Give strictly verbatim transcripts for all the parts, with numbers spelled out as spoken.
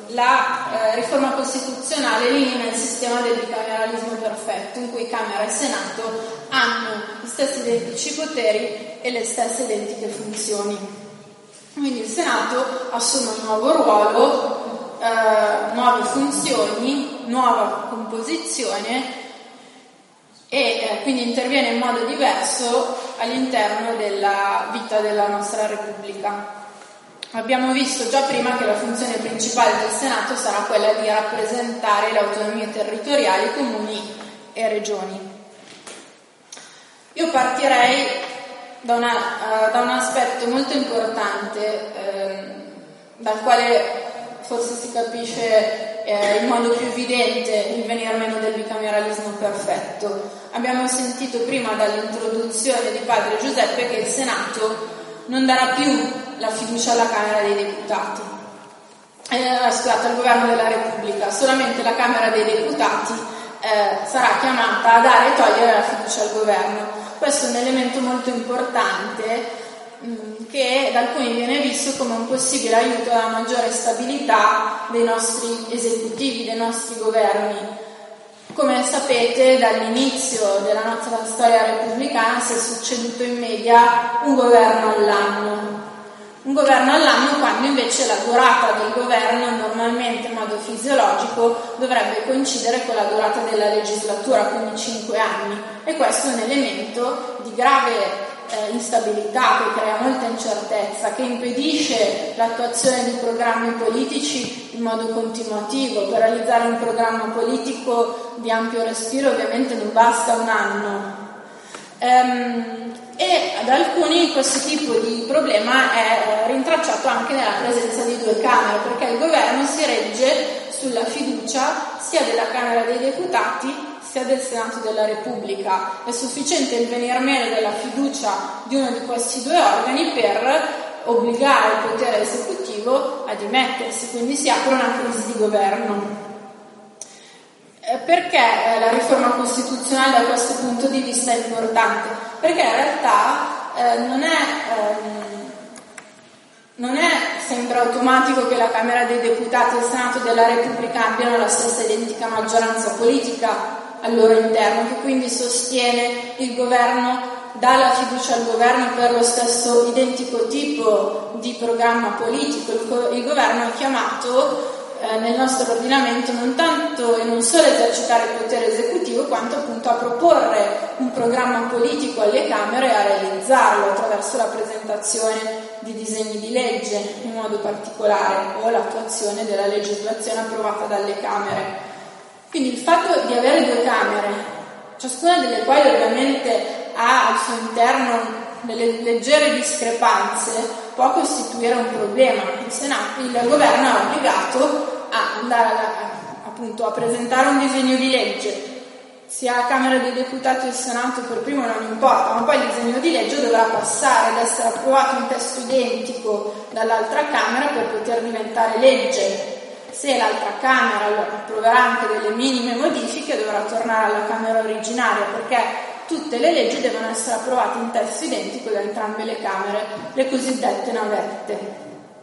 la eh, riforma costituzionale elimina il sistema del bicameralismo perfetto, in cui Camera e Senato hanno gli stessi identici poteri e le stesse identiche funzioni. Quindi il Senato assume un nuovo ruolo, eh, nuove funzioni, nuova composizione e eh, quindi interviene in modo diverso all'interno della vita della nostra Repubblica. Abbiamo visto già prima che la funzione principale del Senato sarà quella di rappresentare le autonomie territoriali, comuni e regioni. Io partirei da, una, uh, da un aspetto molto importante, eh, dal quale forse si capisce eh, in modo più evidente il venir meno del bicameralismo perfetto. Abbiamo sentito prima dall'introduzione di Padre Giuseppe che il Senato non darà più la fiducia alla Camera dei Deputati, eh, scusate, al Governo della Repubblica. Solamente la Camera dei Deputati eh, sarà chiamata a dare e togliere la fiducia al Governo. Questo è un elemento molto importante mh, che da alcuni viene visto come un possibile aiuto alla maggiore stabilità dei nostri esecutivi, dei nostri governi. Come sapete, dall'inizio della nostra storia repubblicana si è succeduto in media un governo all'anno. Un governo all'anno, quando invece la durata del governo normalmente in modo fisiologico dovrebbe coincidere con la durata della legislatura, quindi cinque anni. E questo è un elemento di grave eh, instabilità, che crea molta incertezza, che impedisce l'attuazione di programmi politici in modo continuativo. Per realizzare un programma politico di ampio respiro ovviamente non basta un anno. Ehm, e ad alcuni questo tipo di problema è rintracciato anche nella presenza di due Camere, perché il governo si regge sulla fiducia sia della Camera dei Deputati sia del Senato della Repubblica. È sufficiente il venir meno della fiducia di uno di questi due organi per obbligare il potere esecutivo a dimettersi, quindi si apre una crisi di governo. Perché la riforma costituzionale da questo punto di vista è importante? Perché in realtà eh, non è, ehm, non è sempre automatico che la Camera dei Deputati e il Senato della Repubblica abbiano la stessa identica maggioranza politica al loro interno, che quindi sostiene il governo, dà la fiducia al governo per lo stesso identico tipo di programma politico. Il, il governo è chiamato nel nostro ordinamento non tanto e non solo esercitare il potere esecutivo, quanto appunto a proporre un programma politico alle Camere e a realizzarlo attraverso la presentazione di disegni di legge in modo particolare o l'attuazione della legislazione approvata dalle Camere. Quindi il fatto di avere due Camere, ciascuna delle quali ovviamente ha al suo interno delle leggere discrepanze, può costituire un problema. Il Senato, il governo è obbligato a andare a, appunto a presentare un disegno di legge, sia la Camera dei Deputati o il Senato per primo non importa, ma poi il disegno di legge dovrà passare ad essere approvato in testo identico dall'altra Camera per poter diventare legge. Se l'altra Camera approverà anche delle minime modifiche, dovrà tornare alla Camera originaria, perché tutte le leggi devono essere approvate in testo identico da entrambe le Camere, le cosiddette navette.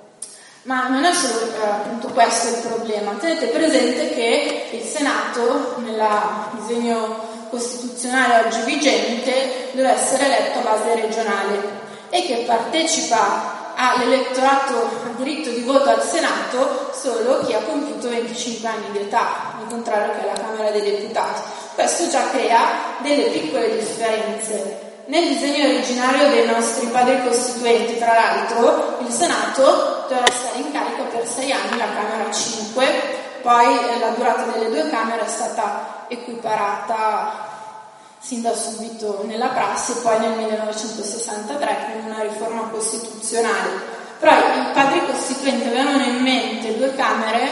Ma non è solo eh, appunto questo il problema. Tenete presente che il Senato, nel disegno costituzionale oggi vigente, deve essere eletto a base regionale e che partecipa all'elettorato, al diritto di voto al Senato solo chi ha compiuto venticinque anni di età, al contrario che alla Camera dei Deputati. Questo già crea delle piccole differenze. Nel disegno originario dei nostri padri costituenti, tra l'altro, il Senato dovrà stare in carica per sei anni, la Camera cinque, poi la durata delle due Camere è stata equiparata sin da subito nella prassi, poi nel millenovecentosessantatré con una riforma costituzionale. Però i padri costituenti avevano in mente due Camere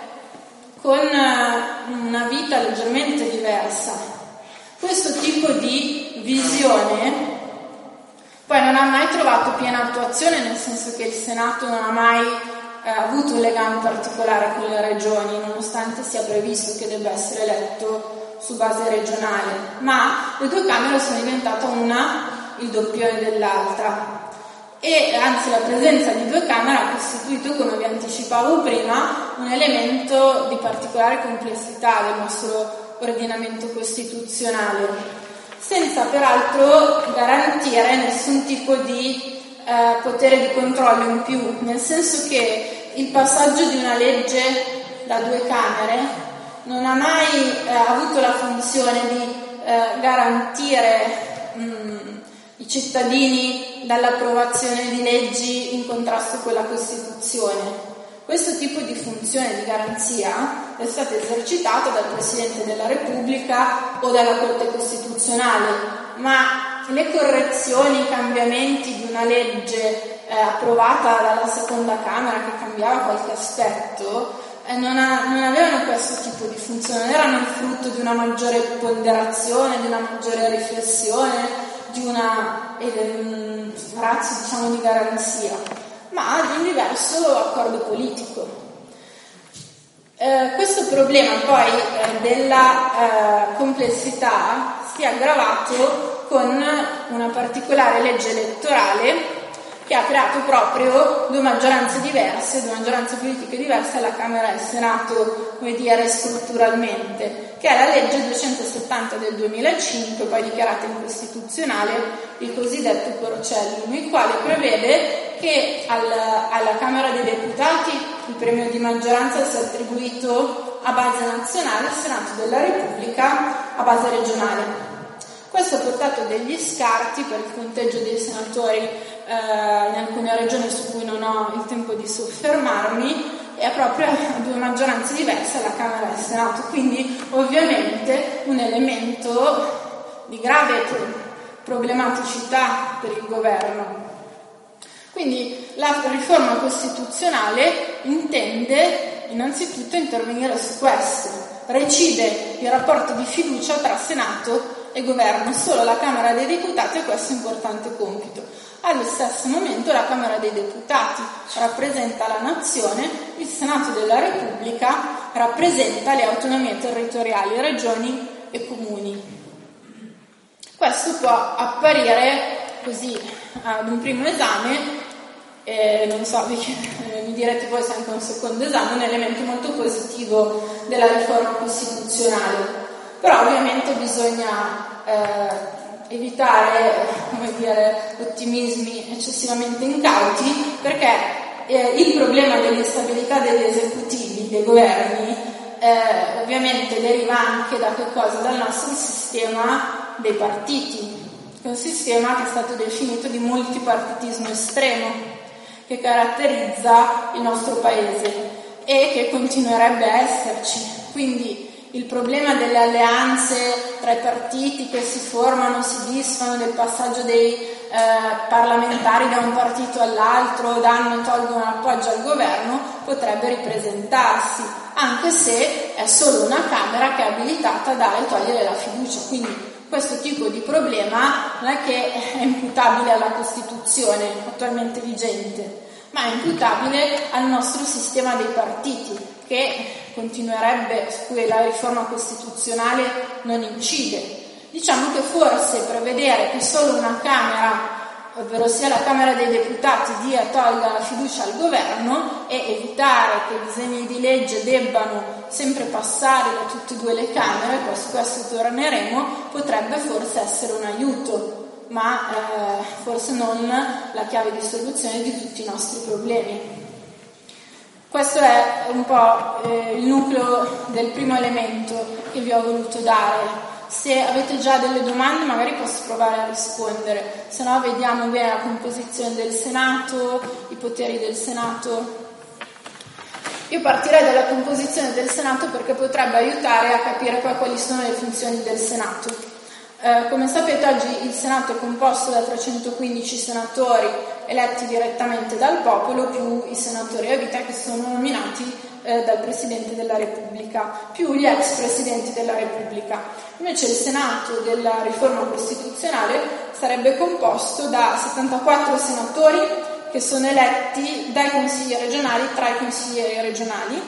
con una vita leggermente diversa. Questo tipo di visione poi non ha mai trovato piena attuazione, nel senso che il Senato non ha mai eh, avuto un legame particolare con le regioni, nonostante sia previsto che debba essere eletto su base regionale, ma le due Camere sono diventate una il doppione dell'altra. e anzi la presenza di due Camere ha costituito, come vi anticipavo prima, un elemento di particolare complessità del nostro ordinamento costituzionale, senza peraltro garantire nessun tipo di eh, potere di controllo in più, nel senso che il passaggio di una legge da due Camere non ha mai eh, avuto la funzione di eh, garantire mh, i cittadini dall'approvazione di leggi in contrasto con la Costituzione. Questo tipo di funzione di garanzia è stata esercitata dal Presidente della Repubblica o dalla Corte Costituzionale, ma le correzioni, i cambiamenti di una legge eh, approvata dalla seconda Camera che cambiava qualche aspetto eh, non, ha, non avevano questo tipo di funzione, non erano il frutto di una maggiore ponderazione, di una maggiore riflessione, di una eh, razza, diciamo, di garanzia, ma di un diverso accordo politico. Eh, questo problema poi eh, della eh, complessità si è aggravato con una particolare legge elettorale che ha creato proprio due maggioranze diverse, due maggioranze politiche diverse alla Camera e al Senato, come dire, strutturalmente, che è la legge duecentosettanta del duemilacinque, poi dichiarata incostituzionale, il cosiddetto Porcellum, il quale prevede che al, alla Camera dei Deputati il premio di maggioranza sia attribuito a base nazionale, al Senato della Repubblica a base regionale. Questo ha portato degli scarti per il conteggio dei senatori eh, in alcune regioni su cui non ho il tempo di soffermarmi, e proprio a due maggioranze diverse alla Camera e al Senato, quindi ovviamente un elemento di grave problematicità per il governo. Quindi la riforma costituzionale intende innanzitutto intervenire su questo, recide il rapporto di fiducia tra Senato e governo. Solo la Camera dei Deputati ha questo importante compito. Allo stesso momento la Camera dei Deputati rappresenta la nazione, il Senato della Repubblica rappresenta le autonomie territoriali, regioni e comuni. Questo può apparire così ad un primo esame, eh, non so, vi, eh, mi direte poi se anche un secondo esame, un elemento molto positivo della riforma costituzionale. Però ovviamente bisogna eh, evitare, come dire, ottimismi eccessivamente incauti, perché eh, il problema dell'instabilità degli esecutivi, dei governi, eh, ovviamente deriva anche da che cosa? Dal nostro sistema dei partiti, che è un sistema che è stato definito di multipartitismo estremo, che caratterizza il nostro paese e che continuerebbe a esserci. Quindi il problema delle alleanze tra i partiti che si formano, si disfano, del passaggio dei eh, parlamentari da un partito all'altro, danno e tolgono l'appoggio al governo, potrebbe ripresentarsi, anche se è solo una Camera che è abilitata a dare e togliere la fiducia. Quindi questo tipo di problema non è che è imputabile alla Costituzione attualmente vigente, ma è imputabile al nostro sistema dei partiti, che continuerebbe, su cui la riforma costituzionale non incide. Diciamo che forse prevedere che solo una Camera, ovvero sia la Camera dei Deputati, dia e tolga la fiducia al governo, e evitare che i disegni di legge debbano sempre passare da tutte e due le Camere, poi su questo torneremo, potrebbe forse essere un aiuto, ma eh, forse non la chiave di soluzione di tutti i nostri problemi. Questo è un po' eh, il nucleo del primo elemento che vi ho voluto dare. Se avete già delle domande magari posso provare a rispondere, se no vediamo bene la composizione del Senato, i poteri del Senato. Io partirei dalla composizione del Senato perché potrebbe aiutare a capire poi quali sono le funzioni del Senato. Eh, come sapete oggi il Senato è composto da trecentoquindici senatori eletti direttamente dal popolo, più i senatori a vita che sono nominati eh, dal Presidente della Repubblica, più gli ex Presidenti della Repubblica. Invece il Senato della riforma costituzionale sarebbe composto da settantaquattro senatori che sono eletti dai consigli regionali, tra i consiglieri regionali.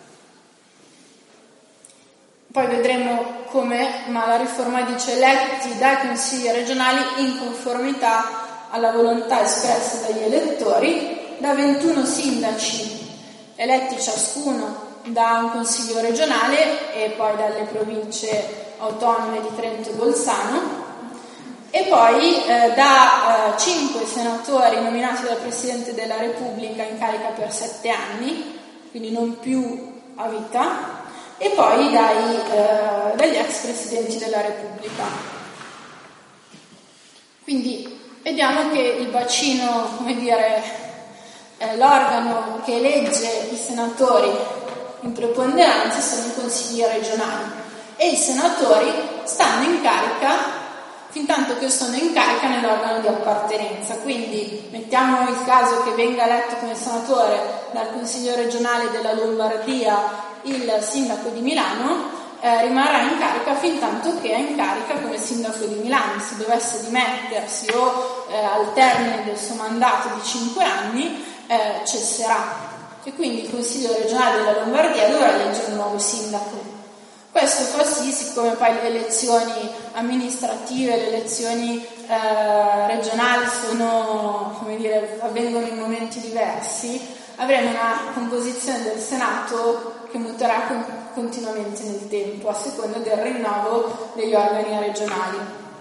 Poi vedremo come, ma la riforma dice eletti dai consigli regionali in conformità alla volontà espressa dagli elettori, da ventuno sindaci eletti ciascuno da un consiglio regionale e poi dalle province autonome di Trento e Bolzano, e poi eh, da eh, cinque senatori nominati dal Presidente della Repubblica in carica per sette anni, quindi non più a vita, e poi dai, eh, dagli ex Presidenti della Repubblica. Quindi vediamo che il bacino, come dire, eh, l'organo che elegge i senatori in preponderanza sono i consigli regionali, e i senatori stanno in carica fin tanto che sono in carica nell'organo di appartenenza. Quindi mettiamo il caso che venga eletto come senatore dal Consiglio regionale della Lombardia il sindaco di Milano, eh, rimarrà in carica fin tanto che è in carica come sindaco di Milano. Se dovesse dimettersi o eh, al termine del suo mandato di cinque anni eh, cesserà, e quindi il Consiglio regionale della Lombardia dovrà eleggere un nuovo sindaco. Questo fa sì, siccome poi le elezioni amministrative, le elezioni eh, regionali sono, come dire, avvengono in momenti diversi, avremo una composizione del Senato che muterà con, continuamente nel tempo, a seconda del rinnovo degli organi regionali.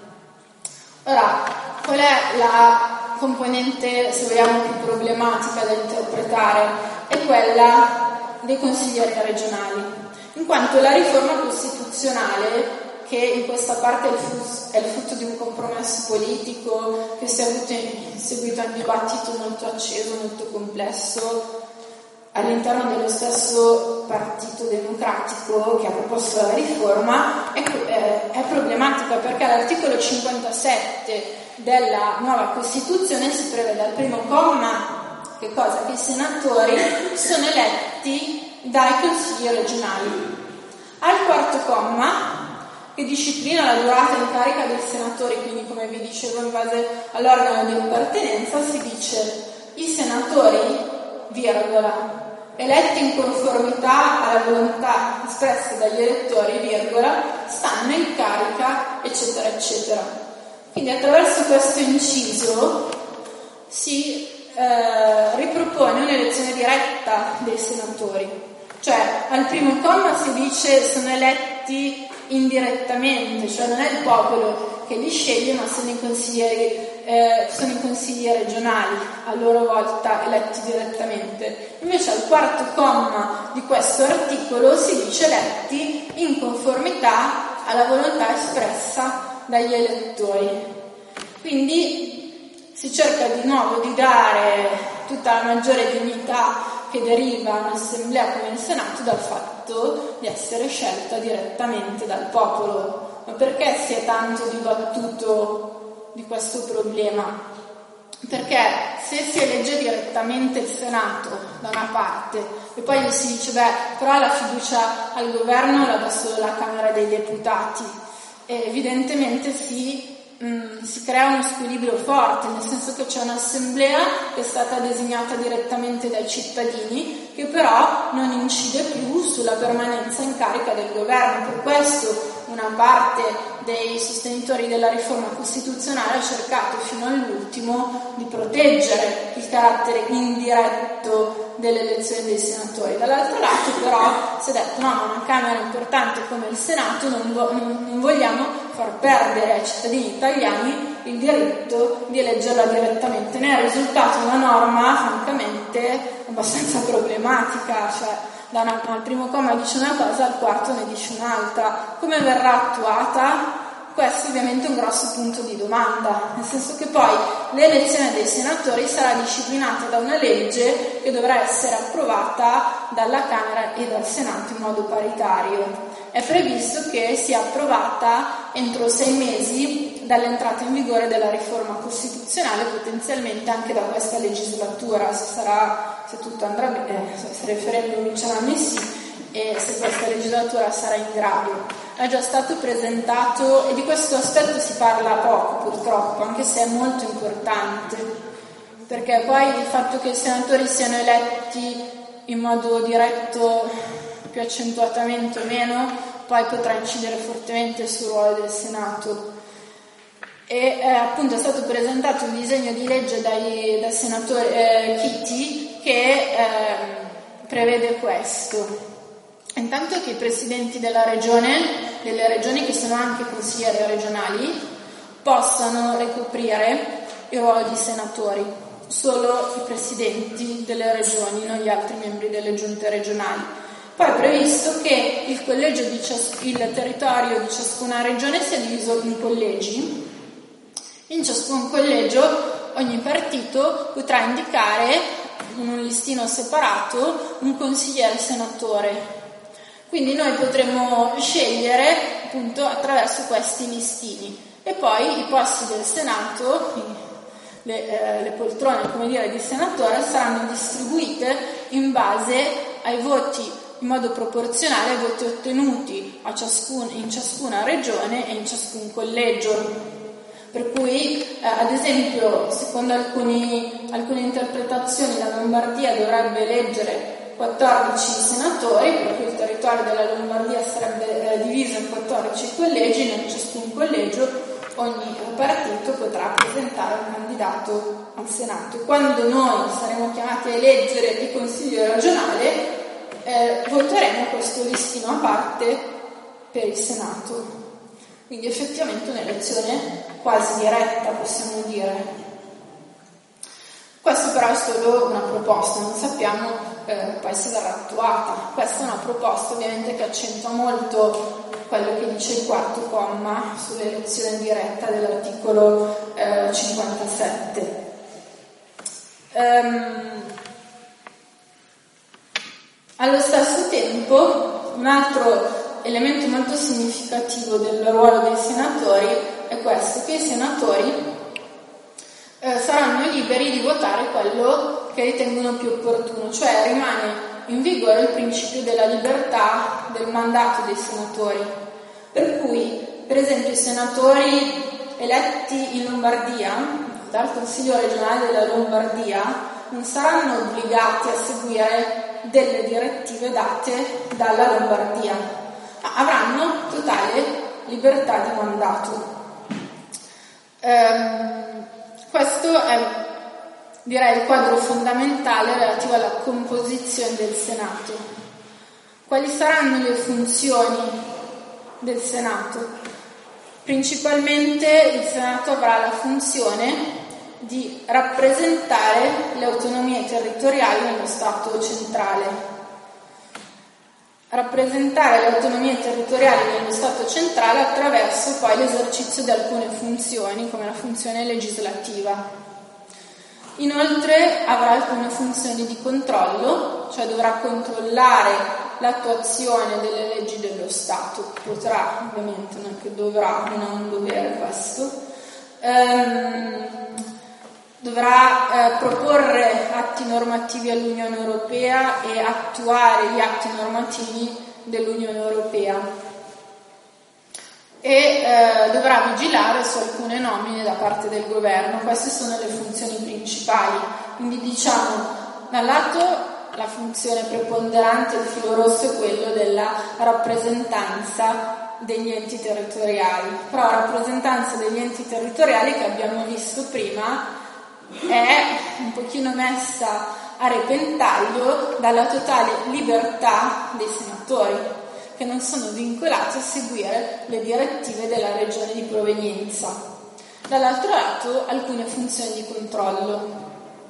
Ora, qual è la componente, se vogliamo, più problematica da interpretare? È quella dei consiglieri regionali, in quanto la riforma costituzionale, che in questa parte è il, frutto, è il frutto di un compromesso politico che si è avuto in seguito a un dibattito molto acceso, molto complesso all'interno dello stesso Partito Democratico che ha proposto la riforma, è, è, è problematica perché all'articolo cinquantasette della nuova Costituzione si prevede al primo comma che cosa? Che i senatori sono eletti dai consigli regionali. Al quarto comma, che disciplina la durata in carica dei senatori, quindi come vi dicevo in base all'organo di appartenenza, si dice: i senatori, virgola, eletti in conformità alla volontà espressa dagli elettori, virgola, stanno in carica, eccetera, eccetera. Quindi attraverso questo inciso si eh, ripropone un'elezione diretta dei senatori. Cioè, al primo comma si dice sono eletti indirettamente, cioè non è il popolo che li sceglie, ma sono i consiglieri, eh, sono i consigli regionali, a loro volta eletti direttamente. Invece al quarto comma di questo articolo si dice eletti in conformità alla volontà espressa dagli elettori. Quindi si cerca di nuovo di dare tutta la maggiore dignità che deriva un'assemblea come il Senato dal fatto di essere scelta direttamente dal popolo. Ma perché si è tanto dibattuto di questo problema? Perché se si elegge direttamente il Senato da una parte e poi gli si dice beh, però la fiducia al governo la dà solo la Camera dei Deputati, e evidentemente si Mm, si crea uno squilibrio forte, nel senso che c'è un'assemblea che è stata designata direttamente dai cittadini, che però non incide più sulla permanenza in carica del governo. Per questo una parte dei sostenitori della riforma costituzionale ha cercato fino all'ultimo di proteggere il carattere indiretto delle elezioni dei senatori. Dall'altro lato però si è detto no, ma una Camera importante come il Senato non, vo- non vogliamo far perdere ai cittadini italiani il diritto di eleggerla direttamente. Ne è risultata una norma francamente abbastanza problematica, cioè da una, al primo comma dice una cosa, al quarto ne dice un'altra. Come verrà attuata? Questo ovviamente è un grosso punto di domanda, nel senso che poi l'elezione dei senatori sarà disciplinata da una legge che dovrà essere approvata dalla Camera e dal Senato in modo paritario. È previsto che sia approvata entro sei mesi dall'entrata in vigore della riforma costituzionale, potenzialmente anche da questa legislatura, se sarà, se tutto andrà bene, se il referendum vinceranno i sì, e se questa legislatura sarà in grado. È già stato presentato, e di questo aspetto si parla poco purtroppo, anche se è molto importante, perché poi il fatto che i senatori siano eletti in modo diretto più accentuatamente o meno poi potrà incidere fortemente sul ruolo del Senato. e eh, appunto è stato presentato un disegno di legge dai, dal senatore eh, Chiti che eh, prevede questo. Intanto che i presidenti della regione, delle regioni che sono anche consiglieri regionali, possano ricoprire il ruolo di senatori, solo i presidenti delle regioni, non gli altri membri delle giunte regionali. Poi è previsto che il, collegio di cias- il territorio di ciascuna regione sia diviso in collegi. In ciascun collegio ogni partito potrà indicare in un listino separato un consigliere senatore. Quindi noi potremo scegliere appunto attraverso questi listini e poi i posti del Senato, le, eh, le poltrone come dire di senatore, saranno distribuite in base ai voti, in modo proporzionale ai voti ottenuti a ciascun, in ciascuna regione e in ciascun collegio. Per cui, eh, ad esempio, secondo alcuni, alcune interpretazioni, la Lombardia dovrebbe eleggere quattordici senatori, perché il territorio della Lombardia sarebbe eh, diviso in quattordici collegi, in ciascun collegio ogni partito potrà presentare un candidato al Senato. Quando noi saremo chiamati a eleggere il Consiglio regionale, eh, voteremo questo listino a parte per il Senato. Quindi effettivamente un'elezione quasi diretta, possiamo dire. Questo però è solo una proposta, non sappiamo eh, poi se verrà attuata. Questa è una proposta ovviamente che accentua molto quello che dice il quarto comma sull'elezione diretta dell'articolo eh, cinquantasette. Ehm, allo stesso tempo, un altro elemento molto significativo del ruolo dei senatori è questo, che i senatori eh, saranno liberi di votare quello che ritengono più opportuno, cioè rimane in vigore il principio della libertà del mandato dei senatori, per cui per esempio i senatori eletti in Lombardia dal Consiglio regionale della Lombardia non saranno obbligati a seguire delle direttive date dalla Lombardia, avranno totale libertà di mandato. Ehm, questo è, direi, il quadro fondamentale relativo alla composizione del Senato. Quali saranno le funzioni del Senato? Principalmente il Senato avrà la funzione di rappresentare le autonomie territoriali nello Stato centrale. Rappresentare le autonomie territoriali nello Stato centrale attraverso poi l'esercizio di alcune funzioni, come la funzione legislativa. Inoltre avrà alcune funzioni di controllo, cioè dovrà controllare l'attuazione delle leggi dello Stato, potrà ovviamente, non che dovrà, non ha un dovere questo, ehm, dovrà eh, proporre atti normativi all'Unione Europea e attuare gli atti normativi dell'Unione Europea e eh, dovrà vigilare su alcune nomine da parte del governo. Queste sono le funzioni principali, quindi diciamo da un lato la funzione preponderante, il filo rosso è quello della rappresentanza degli enti territoriali, però la rappresentanza degli enti territoriali che abbiamo visto prima è un pochino messa a repentaglio dalla totale libertà dei senatori, che non sono vincolati a seguire le direttive della regione di provenienza. Dall'altro lato, alcune funzioni di controllo.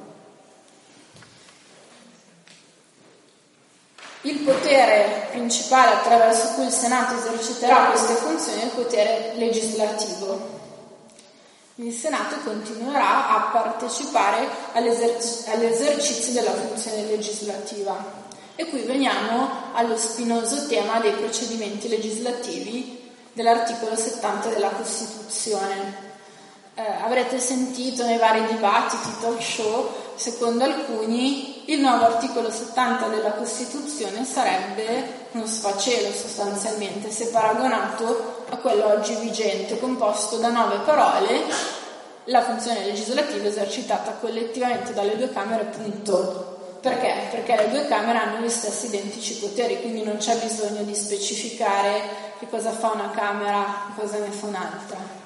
Il potere principale attraverso cui il Senato eserciterà queste funzioni è il potere legislativo. Il Senato continuerà a partecipare all'eserc- all'esercizio della funzione legislativa. E qui veniamo allo spinoso tema dei procedimenti legislativi dell'articolo settanta della Costituzione. Eh, avrete sentito nei vari dibattiti, talk show, secondo alcuni il nuovo articolo settanta della Costituzione sarebbe uno sfacelo sostanzialmente, se paragonato a quello oggi vigente, composto da nove parole, la funzione legislativa esercitata collettivamente dalle due Camere, punto. Perché? Perché le due Camere hanno gli stessi identici poteri, quindi non c'è bisogno di specificare che cosa fa una Camera e cosa ne fa un'altra.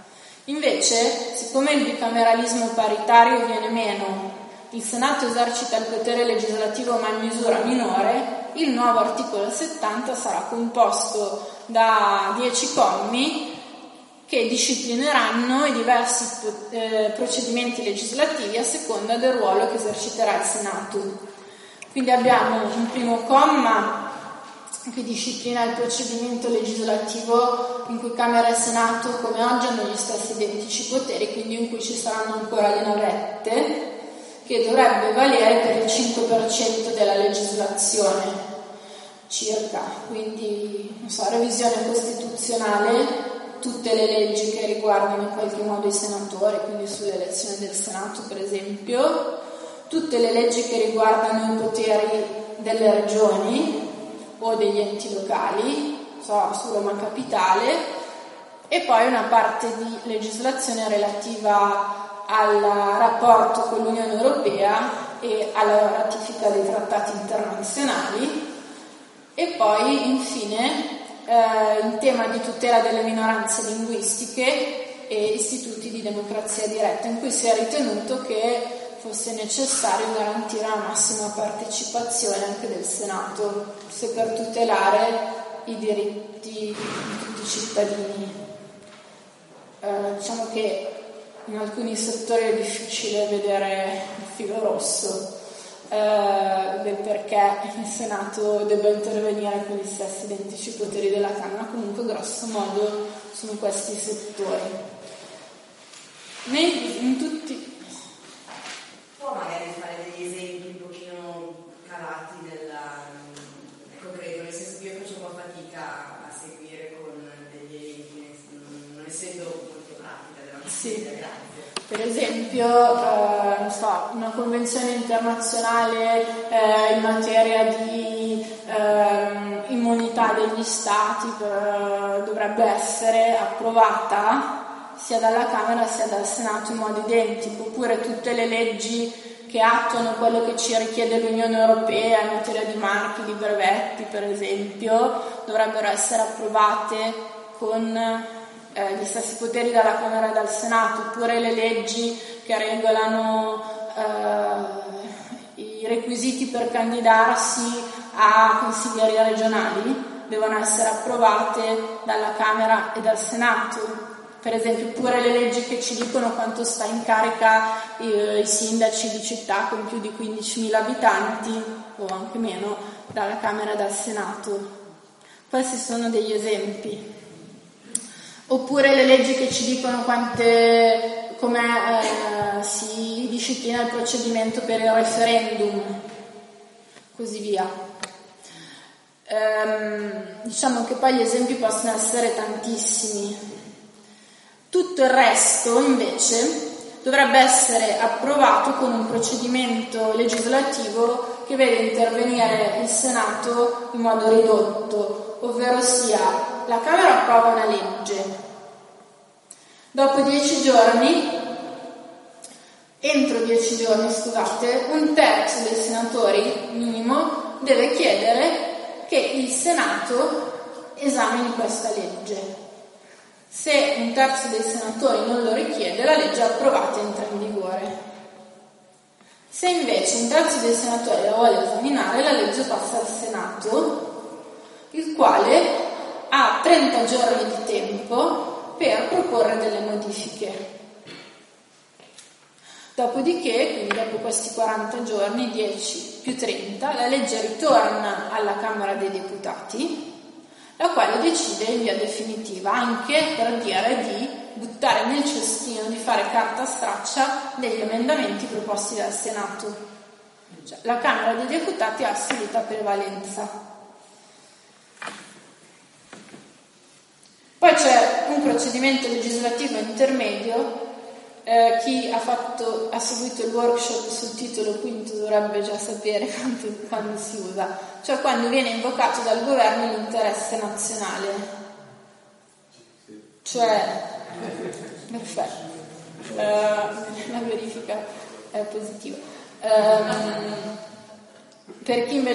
Invece, siccome il bicameralismo paritario viene meno, il Senato esercita il potere legislativo ma in misura minore, il nuovo articolo settanta sarà composto da dieci commi che disciplineranno i diversi eh, procedimenti legislativi a seconda del ruolo che eserciterà il Senato. Quindi abbiamo un primo comma che disciplina il procedimento legislativo in cui Camera e Senato come oggi hanno gli stessi identici poteri, quindi in cui ci saranno ancora le navette, che dovrebbe valere per il cinque per cento della legislazione circa. Quindi, non so, revisione costituzionale, tutte le leggi che riguardano in qualche modo i senatori, quindi sull'elezione del Senato per esempio, tutte le leggi che riguardano i poteri delle regioni o degli enti locali, so, su Roma Capitale, e poi una parte di legislazione relativa al rapporto con l'Unione Europea e alla ratifica dei trattati internazionali, e poi infine eh, in tema di tutela delle minoranze linguistiche e istituti di democrazia diretta, in cui si è ritenuto che fosse necessario garantire la massima partecipazione anche del Senato, se per tutelare i diritti di tutti i cittadini. Eh, diciamo che in alcuni settori è difficile vedere il filo rosso eh, del perché il Senato debba intervenire con gli stessi identici poteri della Camera, comunque grosso modo sono questi settori. Nei, in tutti Può magari fare degli esempi un pochino calati della concreto, nel senso che io faccio un po' fatica a seguire con degli esempi, non essendo molto pratica della sì. Grazie. Per esempio, eh, non so, una convenzione internazionale eh, in materia di eh, immunità degli stati per, dovrebbe essere approvata sia dalla Camera sia dal Senato in modo identico, oppure tutte le leggi che attuano quello che ci richiede l'Unione Europea in materia di marchi, di brevetti per esempio, dovrebbero essere approvate con eh, gli stessi poteri dalla Camera e dal Senato, oppure le leggi che regolano eh, i requisiti per candidarsi a consiglieri regionali devono essere approvate dalla Camera e dal Senato. Per esempio, pure le leggi che ci dicono quanto sta in carica eh, i sindaci di città con più di quindicimila abitanti, o anche meno, dalla Camera e dal Senato. Questi sono degli esempi. Oppure le leggi che ci dicono quante, come eh, si disciplina il procedimento per il referendum, così via. Ehm, diciamo che poi gli esempi possono essere tantissimi. Tutto il resto, invece, dovrebbe essere approvato con un procedimento legislativo che vede intervenire il Senato in modo ridotto, ovvero sia la Camera approva una legge, dopo dieci giorni, entro dieci giorni, scusate, un terzo dei senatori, minimo, deve chiedere che il Senato esamini questa legge. Se un terzo dei senatori non lo richiede, la legge è approvata e entra in vigore. Se invece un terzo dei senatori la vuole esaminare, la legge passa al Senato, il quale ha trenta giorni di tempo per proporre delle modifiche. Dopodiché, quindi dopo questi quaranta giorni, dieci più trenta, la legge ritorna alla Camera dei Deputati, la quale decide in via definitiva, anche per dire di buttare nel cestino, di fare carta straccia degli emendamenti proposti dal Senato. Cioè, la Camera dei Deputati ha assoluta prevalenza. Poi c'è un procedimento legislativo intermedio. Eh, chi ha, fatto, ha seguito il workshop sul titolo quinto dovrebbe già sapere quando, quando si usa, cioè quando viene invocato dal governo l'interesse nazionale. Cioè, perfetto, eh, la verifica è positiva. Eh, per chi invece